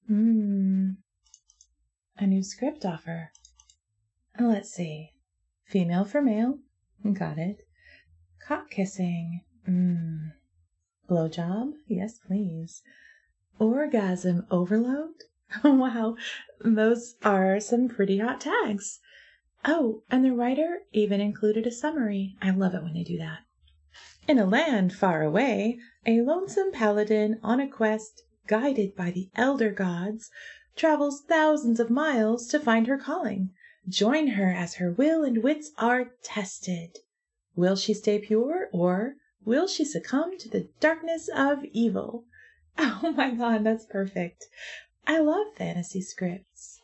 Hmm, a new script offer. Let's see. Female for male. Got it. Cock kissing. Blowjob? Yes, please. Orgasm overload? Wow, those are some pretty hot tags. Oh, and the writer even included a summary. I love it when they do that. In a land far away, a lonesome paladin on a quest, guided by the elder gods, travels thousands of miles to find her calling. Join her as her will and wits are tested. Will she stay pure, or will she succumb to the darkness of evil? Oh my God, that's perfect. I love fantasy scripts.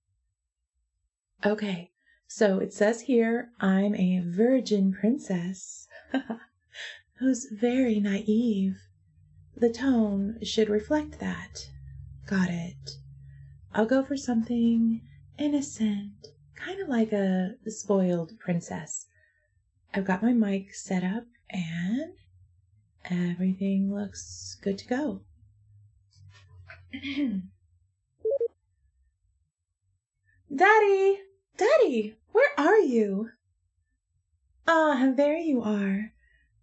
Okay, so it says here I'm a virgin princess who's very naive. The tone should reflect that. Got it. I'll go for something innocent, kind of like a spoiled princess. I've got my mic set up and everything looks good to go. Daddy! Daddy! Where are you? Ah, there you are.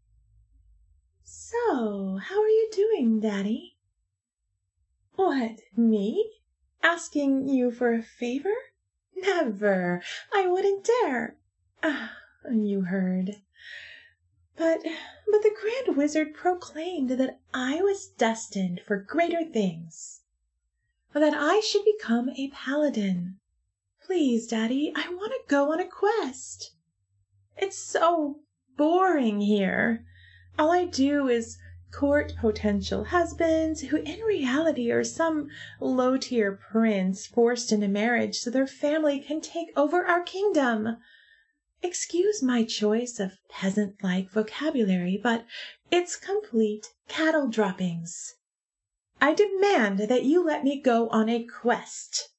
So, how are you doing, Daddy? What, me? Asking you for a favor? Never! I wouldn't dare. Ah, you heard. But the Grand Wizard proclaimed that I was destined for greater things. That I should become a paladin. Please, Daddy, I want to go on a quest. It's so boring here. All I do is court potential husbands who in reality are some low-tier prince forced into marriage so their family can take over our kingdom. Excuse my choice of peasant-like vocabulary, but it's complete cattle droppings. I demand that you let me go on a quest.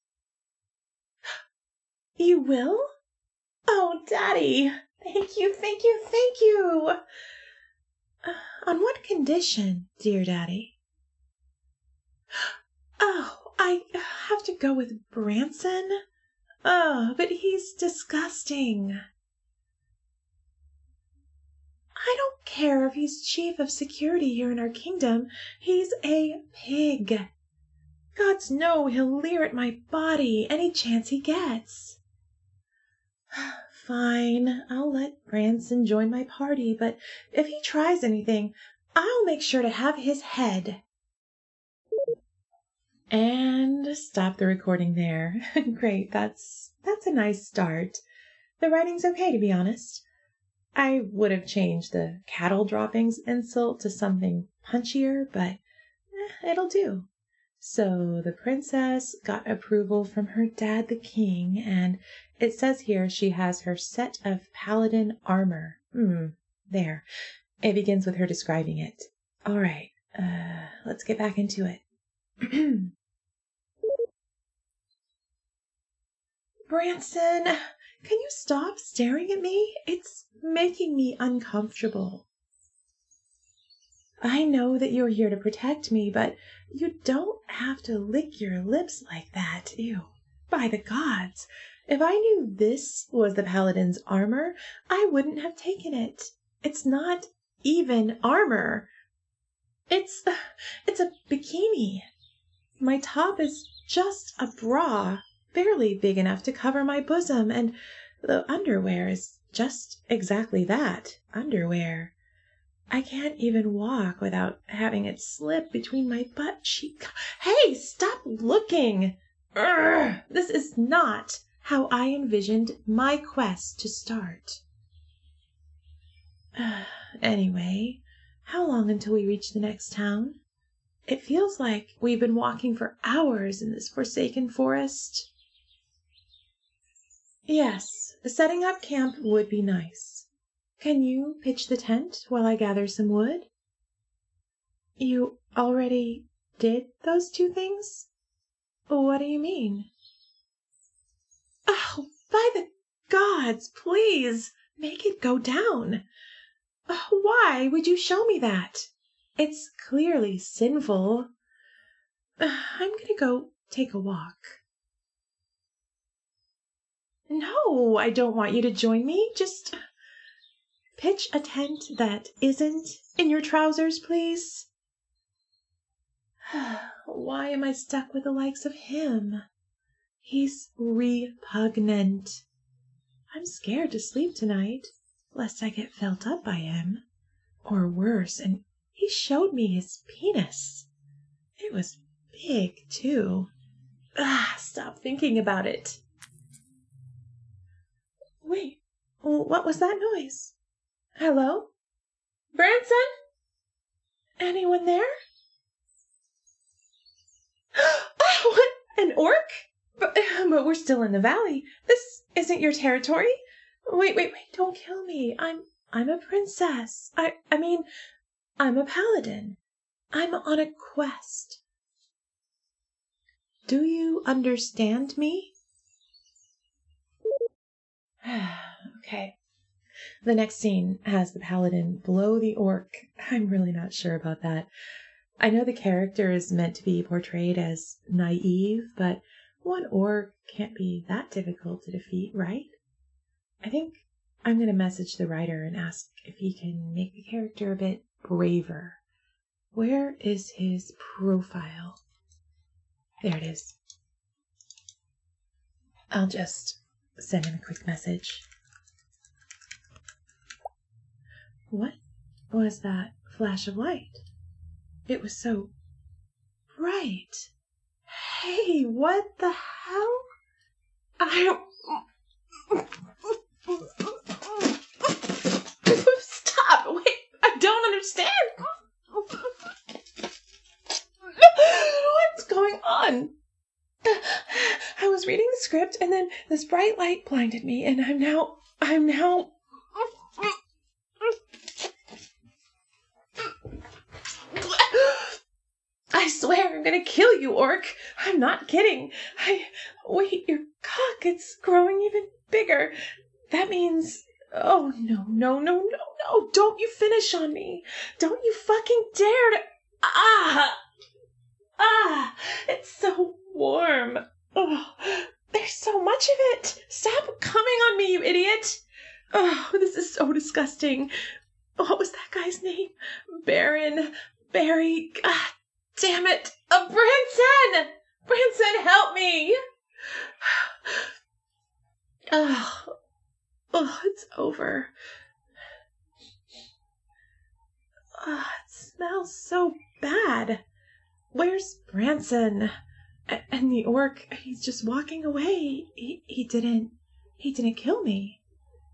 You will? Oh, Daddy! Thank you, thank you, thank you! On what condition, dear Daddy? Oh, I have to go with Branson? Oh, but he's disgusting. I don't care if he's chief of security here in our kingdom. He's a pig. Gods know he'll leer at my body any chance he gets. Fine, I'll let Branson join my party, but if he tries anything, I'll make sure to have his head. And stop the recording there. Great, that's a nice start. The writing's okay, to be honest. I would have changed the cattle droppings insult to something punchier, but it'll do. So the princess got approval from her dad, the king, and it says here she has her set of paladin armor. There. It begins with her describing it. All right, let's get back into it. Branson, can you stop staring at me? It's making me uncomfortable. I know that you're here to protect me, but you don't have to lick your lips like that. Ew. By the gods, if I knew this was the paladin's armor, I wouldn't have taken it. It's not even armor. It's a bikini. My top is just a bra, barely big enough to cover my bosom, and the underwear is just exactly that, underwear. I can't even walk without having it slip between my butt cheek. Hey, stop looking! Urgh, this is not how I envisioned my quest to start. Anyway, how long until we reach the next town? It feels like we've been walking for hours in this forsaken forest. Yes, setting up camp would be nice. Can you pitch the tent while I gather some wood? You already did those two things? What do you mean? Oh, by the gods, please, make it go down. Why would you show me that? It's clearly sinful. I'm gonna go take a walk. No, I don't want you to join me. Just pitch a tent that isn't in your trousers, please. Why am I stuck with the likes of him? He's repugnant. I'm scared to sleep tonight, lest I get felt up by him. Or worse, and he showed me his penis. It was big, too. Stop thinking about it. Wait, what was that noise? Hello? Branson? Anyone there? Oh, an orc? But we're still in the valley. This isn't your territory. Wait, don't kill me. I'm a princess. I mean, I'm a paladin. I'm on a quest. Do you understand me? Okay. The next scene has the paladin blow the orc. I'm really not sure about that. I know the character is meant to be portrayed as naive, but one orc can't be that difficult to defeat, right? I think I'm going to message the writer and ask if he can make the character a bit braver. Where is his profile? There it is. I'll just send him a quick message. What was that flash of light? It was so bright. Hey, what the hell? Stop! Wait, I don't understand. What's going on? I was reading the script and then this bright light blinded me and I'm now I swear I'm gonna kill you, orc. I'm not kidding. Wait, your cock, it's growing even bigger. That means, oh, no. Don't you finish on me. Don't you fucking dare to, it's so warm. Oh, there's so much of it. Stop coming on me, you idiot. Oh, this is so disgusting. What was that guy's name? Barry. God damn it. Branson! Branson, help me. It's over. It smells so bad. Where's Branson? And the orc, he's just walking away. He didn't kill me.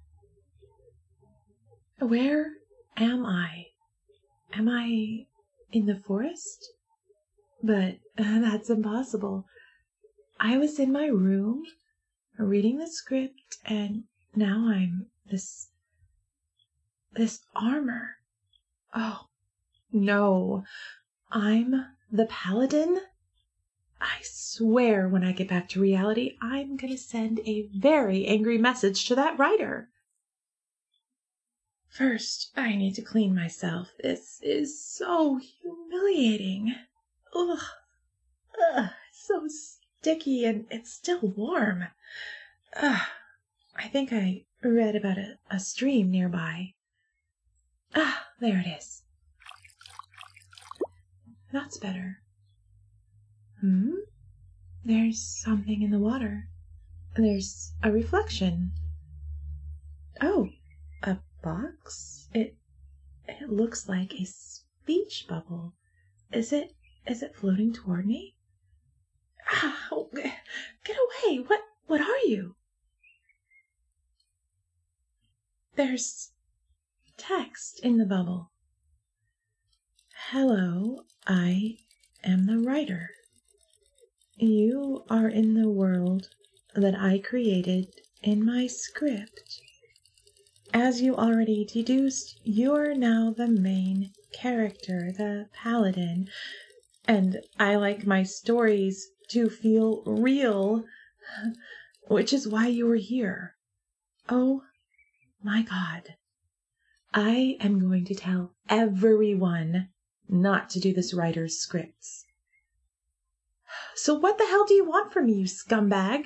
Where am I? Am I in the forest? But that's impossible. I was in my room reading the script and now I'm this armor. Oh, no. I'm the paladin? I swear when I get back to reality, I'm going to send a very angry message to that writer. First, I need to clean myself. This is so humiliating. Ugh. It's so sticky and it's still warm. I think I read about a stream nearby. There it is. That's better. There's something in the water. There's a reflection. Oh, a box? It looks like a speech bubble. Is it floating toward me? Get away! What are you? There's text in the bubble. Hello, I am the writer. You are in the world that I created in my script. As you already deduced, you're now the main character, the paladin, and I like my stories to feel real, which is why you are here. Oh my God. I am going to tell everyone not to do this writer's scripts. So what the hell do you want from me, you scumbag?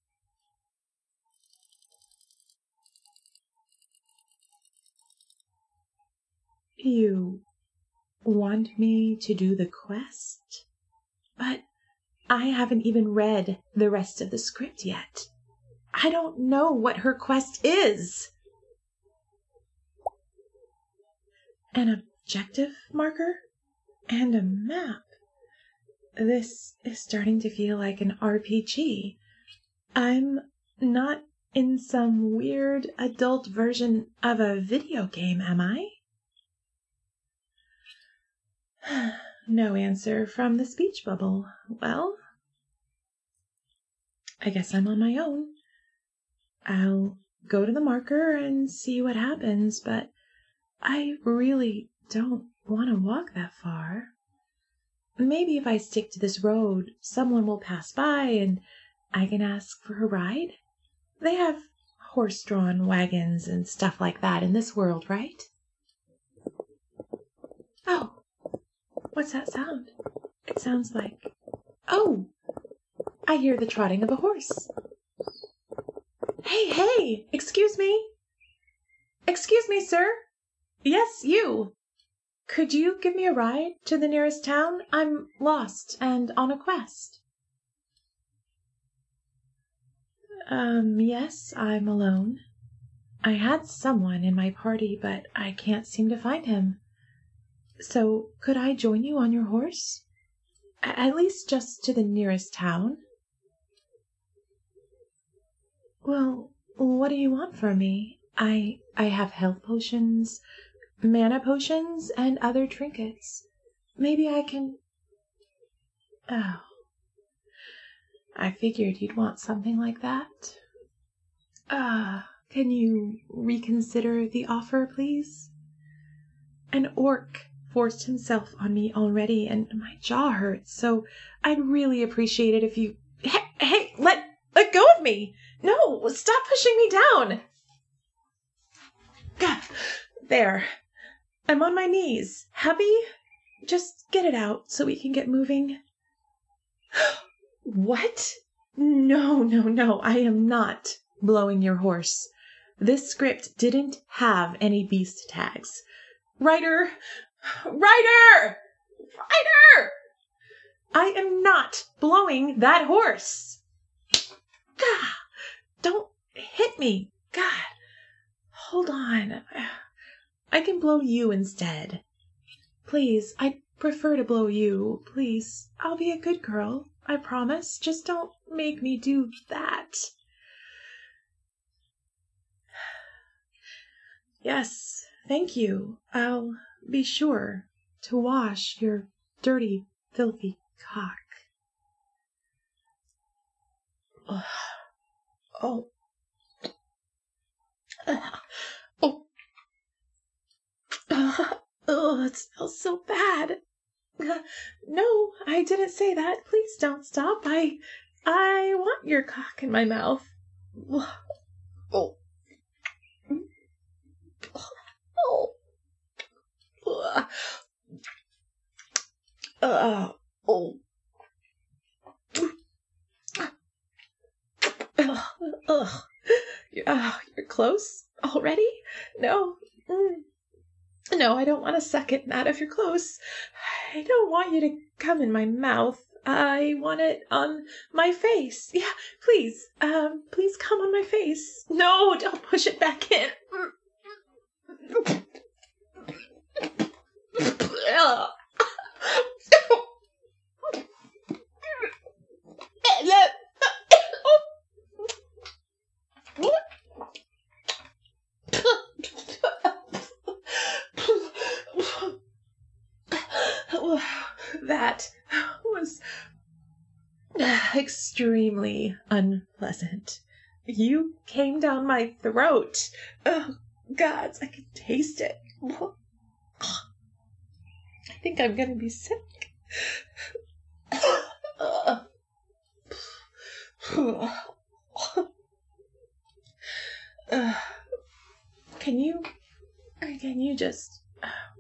You want me to do the quest? But I haven't even read the rest of the script yet. I don't know what her quest is. An objective marker? And a map. This is starting to feel like an RPG. I'm not in some weird adult version of a video game, am I? No answer from the speech bubble. Well, I guess I'm on my own. I'll go to the marker and see what happens, but I really don't want to walk that far. Maybe if I stick to this road, someone will pass by and I can ask for a ride. They have horse-drawn wagons and stuff like that in this world, right? Oh, what's that sound? It sounds like... Oh, I hear the trotting of a horse. Hey, excuse me. Excuse me, sir. Yes, you. Could you give me a ride to the nearest town? I'm lost and on a quest. Yes, I'm alone. I had someone in my party, but I can't seem to find him. So, could I join you on your horse? At least just to the nearest town? Well, what do you want from me? I have health potions, mana potions, and other trinkets. Maybe I can... Oh. I figured you'd want something like that. Can you reconsider the offer, please? An orc forced himself on me already, and my jaw hurts, so I'd really appreciate it if you... Hey, let go of me! No, stop pushing me down! God, there. I'm on my knees. Happy? Just get it out so we can get moving. What? No, I am not blowing your horse. This script didn't have any beast tags. Ryder! I am not blowing that horse. God, don't hit me. God, hold on. I can blow you instead. Please, I'd prefer to blow you. Please, I'll be a good girl. I promise. Just don't make me do that. Yes, thank you. I'll be sure to wash your dirty, filthy cock. Oh. Oh, it smells so bad. No, I didn't say that. Please don't stop. I want your cock in my mouth. Oh. You're close already? No. No, I don't want to suck it out of your clothes. I don't want you to come in my mouth. I want it on my face. Yeah, please. Please come on my face. No, don't push it back in. That was extremely unpleasant. You came down my throat. Oh, gods, I can taste it. I think I'm gonna be sick. Can you just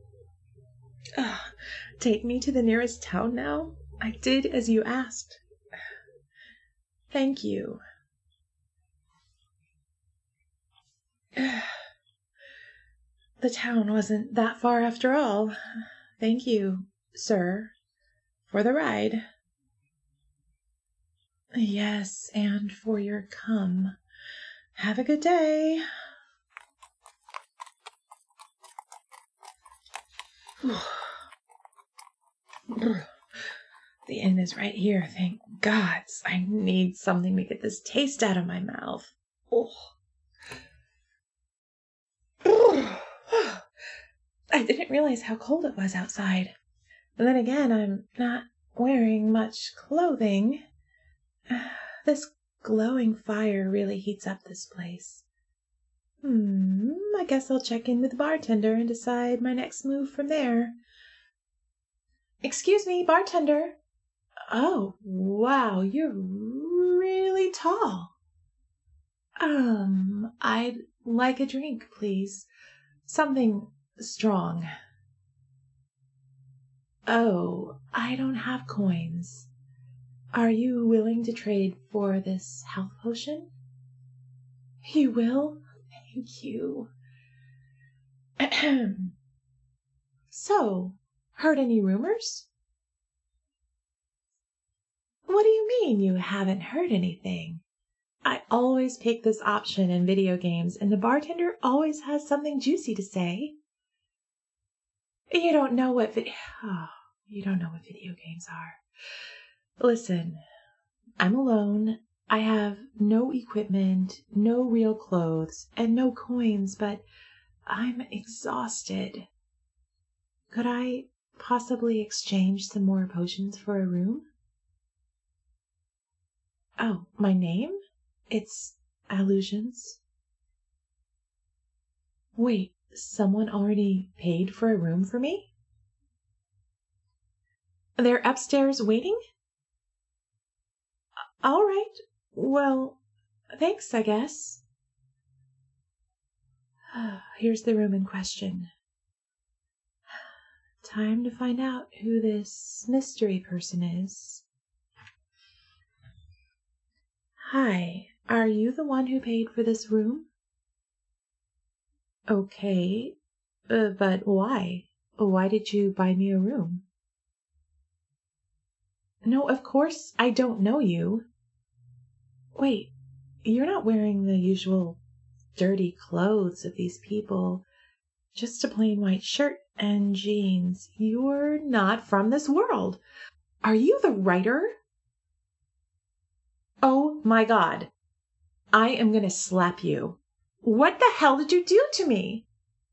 take me to the nearest town now? I did as you asked. Thank you. The town wasn't that far after all. Thank you, sir, for the ride. Yes, and for your cum. Have a good day. The inn is right here, thank gods. I need something to get this taste out of my mouth. I didn't realize how cold it was outside. But then again, I'm not wearing much clothing. This glowing fire really heats up this place. I guess I'll check in with the bartender and decide my next move from there. Excuse me, bartender. Oh, wow, you're really tall. I'd like a drink, please. Something strong. Oh, I don't have coins. Are you willing to trade for this health potion? You will? Thank you. So, heard any rumors? What do you mean you haven't heard anything? I always pick this option in video games, and the bartender always has something juicy to say. You don't know what video games are. Listen, I'm alone. I have no equipment, no real clothes, and no coins, but I'm exhausted. Could I possibly exchange some more potions for a room? Oh, my name? It's Allusions. Wait, someone already paid for a room for me? They're upstairs waiting? All right. Well, thanks, I guess. Here's the room in question. Time to find out who this mystery person is. Hi, are you the one who paid for this room? Okay, but why? Why did you buy me a room? No, of course I don't know you. Wait, you're not wearing the usual dirty clothes of these people. Just a plain white shirt and jeans. You're not from this world. Are you the writer? Oh my God. I am gonna slap you. What the hell did you do to me?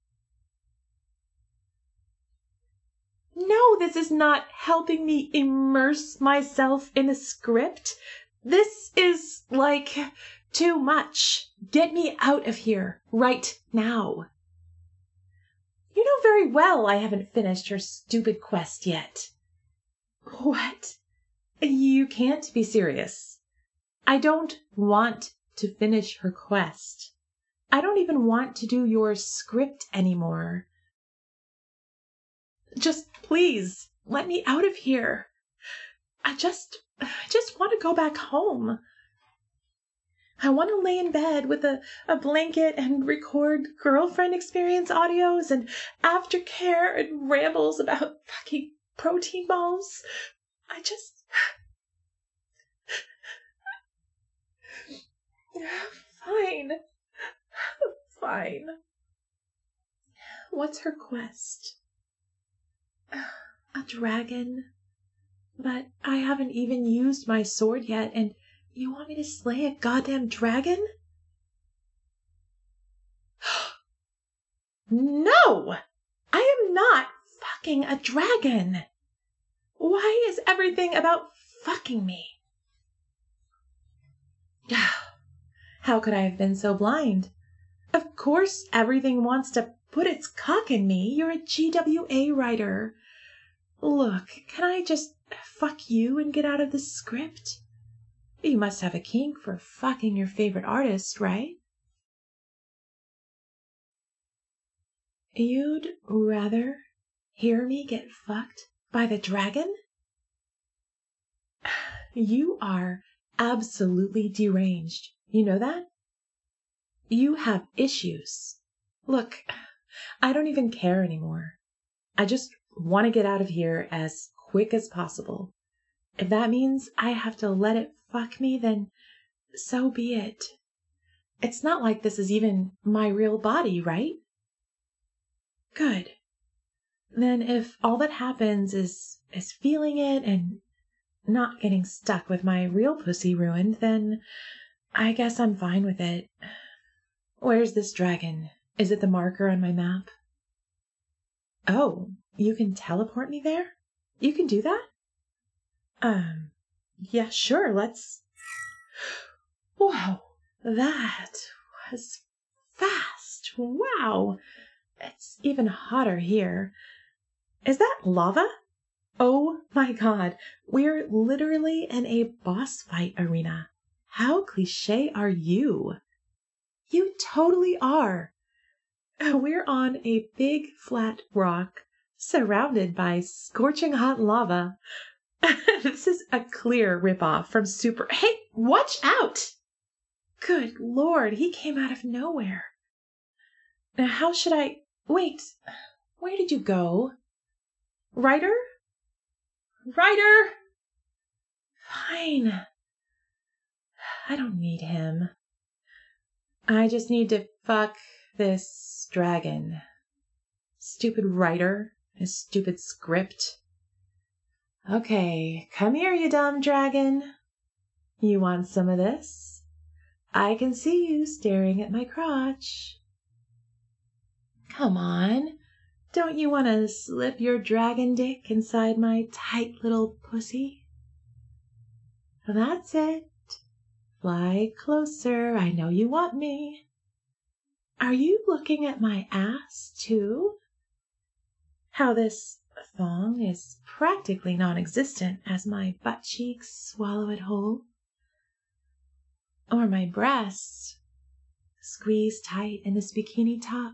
No, this is not helping me immerse myself in a script. This is like too much. Get me out of here right now. You know very well I haven't finished your stupid quest yet. What? You can't be serious. I don't want to finish her quest. I don't even want to do your script anymore. Just please let me out of here. I just want to go back home. I want to lay in bed with a blanket and record girlfriend experience audios and aftercare and rambles about fucking protein balls. Fine. What's her quest? A dragon? But I haven't even used my sword yet, and you want me to slay a goddamn dragon? No! I am not fucking a dragon! Why is everything about fucking me? How could I have been so blind? Of course everything wants to put its cock in me. You're a GWA writer. Look, can I just fuck you and get out of this script? You must have a kink for fucking your favorite artist, right? You'd rather hear me get fucked by the dragon? You are absolutely deranged. You know that? You have issues. Look, I don't even care anymore. I just want to get out of here as quick as possible. If that means I have to let it fuck me, then so be it. It's not like this is even my real body, right? Good. Then if all that happens is feeling it and not getting stuck with my real pussy ruined, then I guess I'm fine with it. Where's this dragon? Is it the marker on my map? Oh, you can teleport me there? You can do that? Yeah, sure, let's... Whoa, that was fast. Wow. It's even hotter here. Is that lava? Oh my God, we're literally in a boss fight arena. How cliché are you? You totally are. We're on a big flat rock surrounded by scorching hot lava. This is a clear ripoff from Super... Hey, watch out! Good Lord, he came out of nowhere. Now, how should I... Wait, where did you go? Ryder? Ryder! Fine. I don't need him. I just need to fuck this dragon. Stupid writer, his stupid script. Okay, come here, you dumb dragon. You want some of this? I can see you staring at my crotch. Come on, don't you want to slip your dragon dick inside my tight little pussy? That's it. Fly closer, I know you want me. Are you looking at my ass, too? How this thong is practically non-existent as my butt cheeks swallow it whole. Or my breasts, squeezed tight in this bikini top.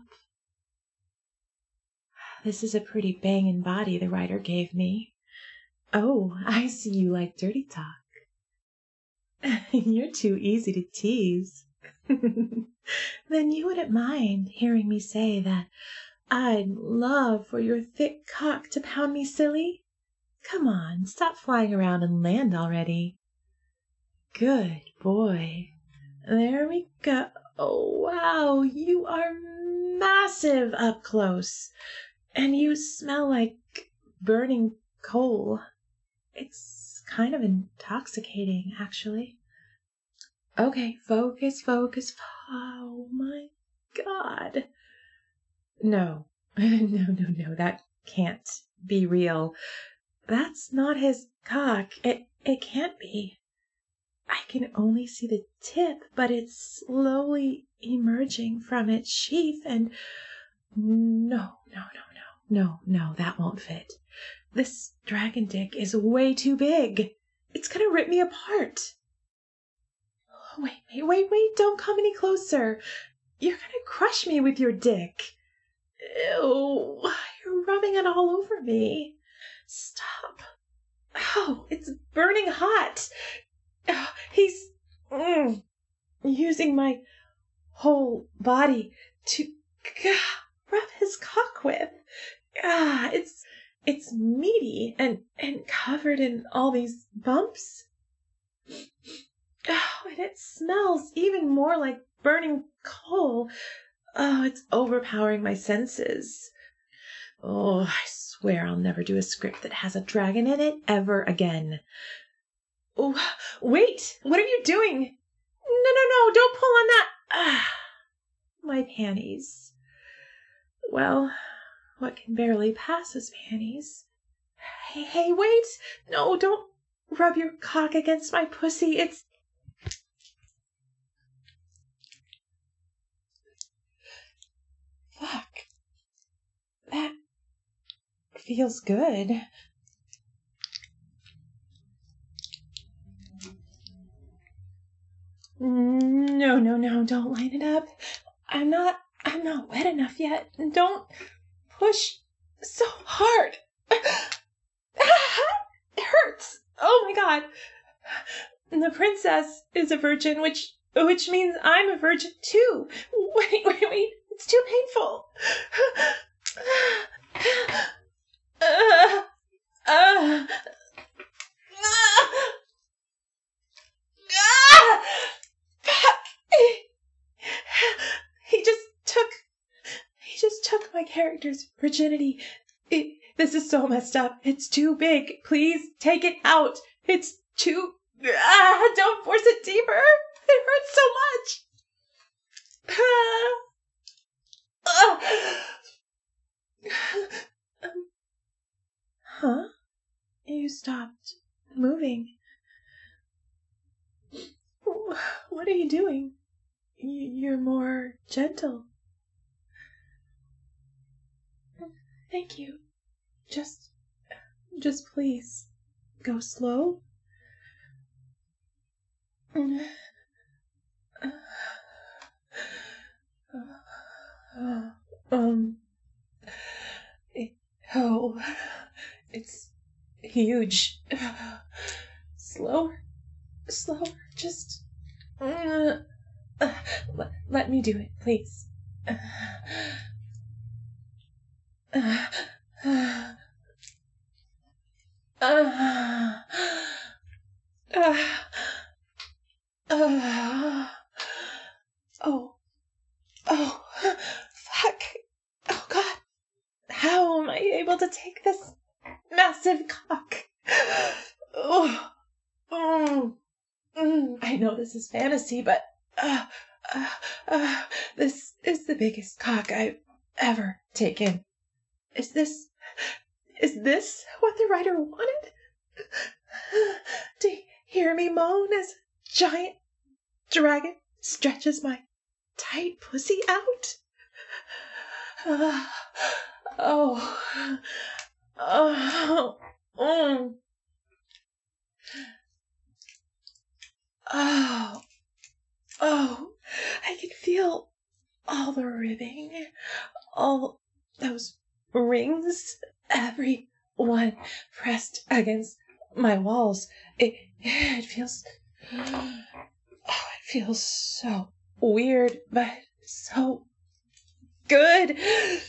This is a pretty bangin' body the writer gave me. Oh, I see you like dirty talk. You're too easy to tease. Then you wouldn't mind hearing me say that I'd love for your thick cock to pound me silly? Come on, stop flying around and land already. Good boy. There we go. Oh, wow, you are massive up close. And you smell like burning coal. It's kind of intoxicating, actually. Okay, focus, focus. Oh, my God. No, no, that can't be real. That's not his cock. It can't be. I can only see the tip, but it's slowly emerging from its sheath, and no, that won't fit. This dragon dick is way too big. It's gonna rip me apart. Wait, don't come any closer. You're gonna crush me with your dick. Ew, you're rubbing it all over me. Stop. Oh, it's burning hot. Oh, he's using my whole body to rub his cock with. It's meaty and covered in all these bumps. Oh, and it smells even more like burning coal. Oh, it's overpowering my senses. Oh, I swear I'll never do a script that has a dragon in it ever again. Oh, wait! What are you doing? No, don't pull on that! My panties. Well, what can barely pass as panties? Hey, wait! No, don't rub your cock against my pussy. It's... Fuck. That feels good. No, don't line it up. I'm not wet enough yet. Don't push so hard. It hurts. Oh my God. The princess is a virgin, which means I'm a virgin too. Wait, it's too painful. Fuck! He just took my character's virginity. This is so messed up. It's too big. Please take it out. It's too... don't force it deeper. It hurts so much. Huh? You stopped moving. What are you doing? You're more gentle. Thank you. Just please, go slow. It's huge. Slower, just... let me do it, please. Fuck. Oh, God. How am I able to take this massive cock? I know this is fantasy, but this is the biggest cock I've ever taken. Is this what the writer wanted? To hear me moan as a giant dragon stretches my tight pussy out? I can feel all the ribbing, all those rings, every one pressed against my walls. It feels so weird, but so good.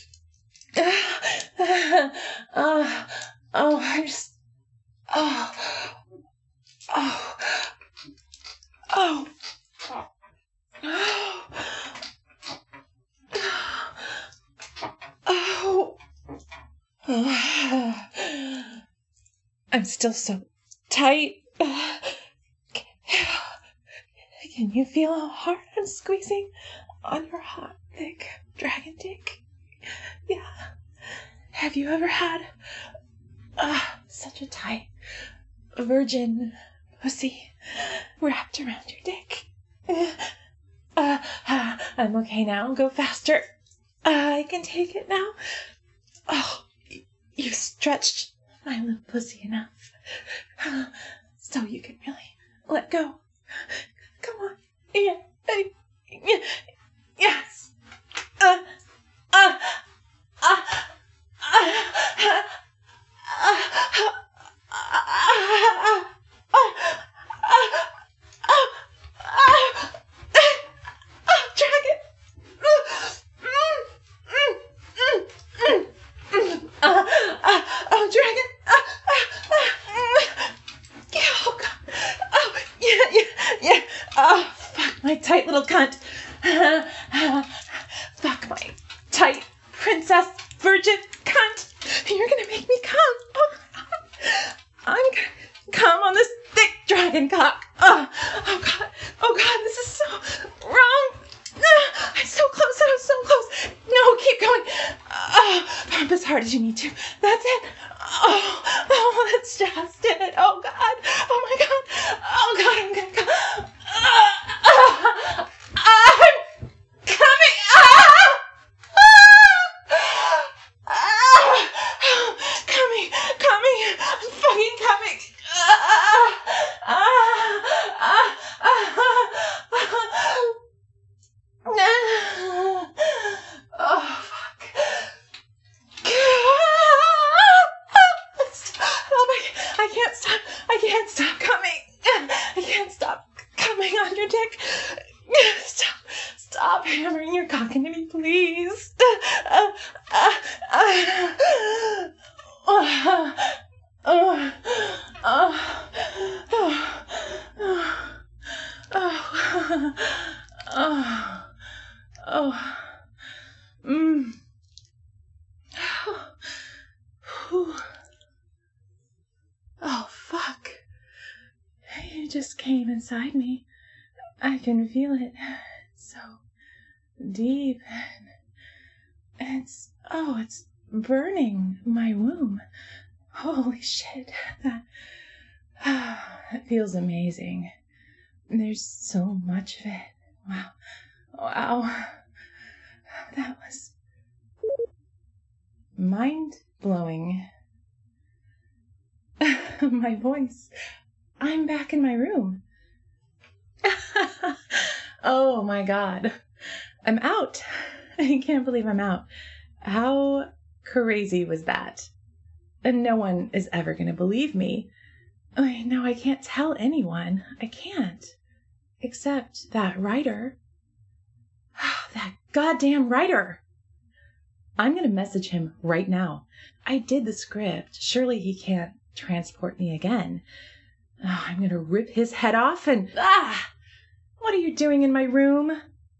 I'm still so tight. Can you feel how hard I'm squeezing on your hot, thick dragon dick? Yeah. Have you ever had such a tight virgin pussy wrapped around your dick? I'm okay now. Go faster. I can take it now. Oh, you've stretched my little pussy enough so you can really let go. Come on. Yes. My tight little cunt. Fuck my tight princess virgin cunt. You're gonna make me come. Oh, I'm gonna come on this thick dragon cock. Oh God, this is so wrong. I'm so close. No, keep going. Pump as hard as you need to. That's it. Oh, that's just it. Oh God. Oh my God. Oh God, I'm gonna go. I'm coming. Coming. I'm fucking coming. Oh, fuck. I can't stop coming. I can't stop. It just came inside me. I can feel it. It's so deep. And it's burning my womb. Holy shit. That feels amazing. There's so much of it. Wow. Wow. That was mind-blowing. My voice. I'm back in my room. Oh my God. I'm out. I can't believe I'm out. How crazy was that? And no one is ever going to believe me. No, I can't tell anyone. I can't. Except that writer. That goddamn writer. I'm going to message him right now. I did the script. Surely he can't transport me again. I'm going to rip his head off and... What are you doing in my room?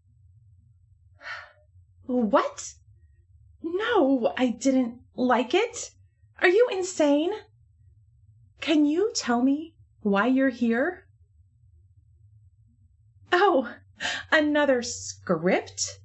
What? No, I didn't like it. Are you insane? Can you tell me why you're here? Oh, another script?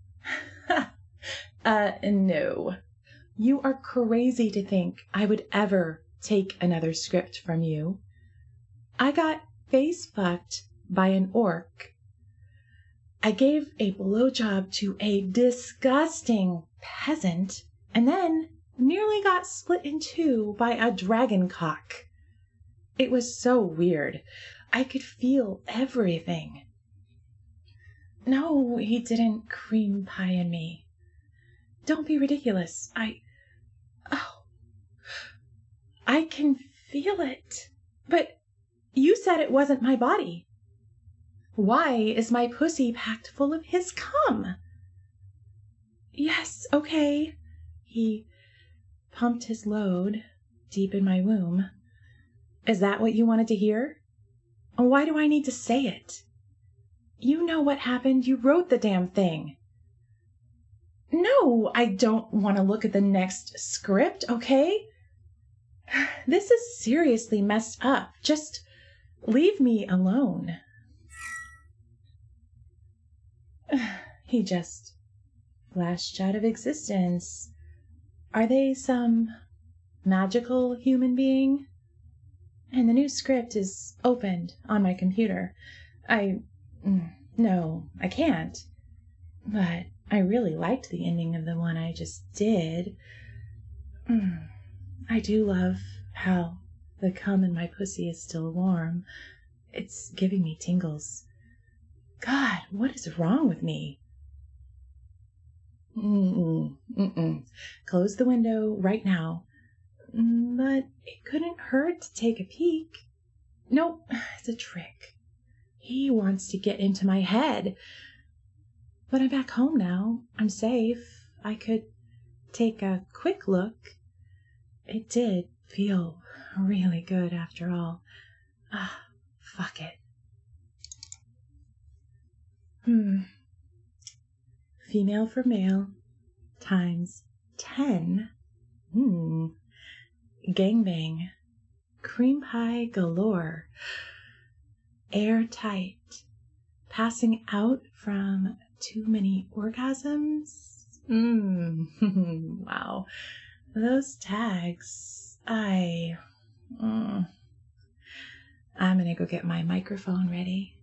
No. You are crazy to think I would ever take another script from you. I got face fucked by an orc. I gave a blowjob to a disgusting peasant and then nearly got split in two by a dragon cock. It was so weird. I could feel everything. No, he didn't cream pie me. Don't be ridiculous. I can feel it. But you said it wasn't my body. Why is my pussy packed full of his cum? Yes, okay. He pumped his load deep in my womb. Is that what you wanted to hear? Why do I need to say it? You know what happened. You wrote the damn thing. No, I don't want to look at the next script, okay? This is seriously messed up. Just leave me alone. He just flashed out of existence. Are they some magical human being? And the new script is opened on my computer. No, I can't. But I really liked the ending of the one I just did. I do love how the cum in my pussy is still warm. It's giving me tingles. God, what is wrong with me? Close the window right now. But it couldn't hurt to take a peek. Nope, it's a trick. He wants to get into my head. But I'm back home now. I'm safe. I could take a quick look. It did feel really good after all. Fuck it. Female for male times 10. Gangbang. Cream pie galore. Airtight. Passing out from too many orgasms. Wow. Those tags. I'm gonna go get my microphone ready.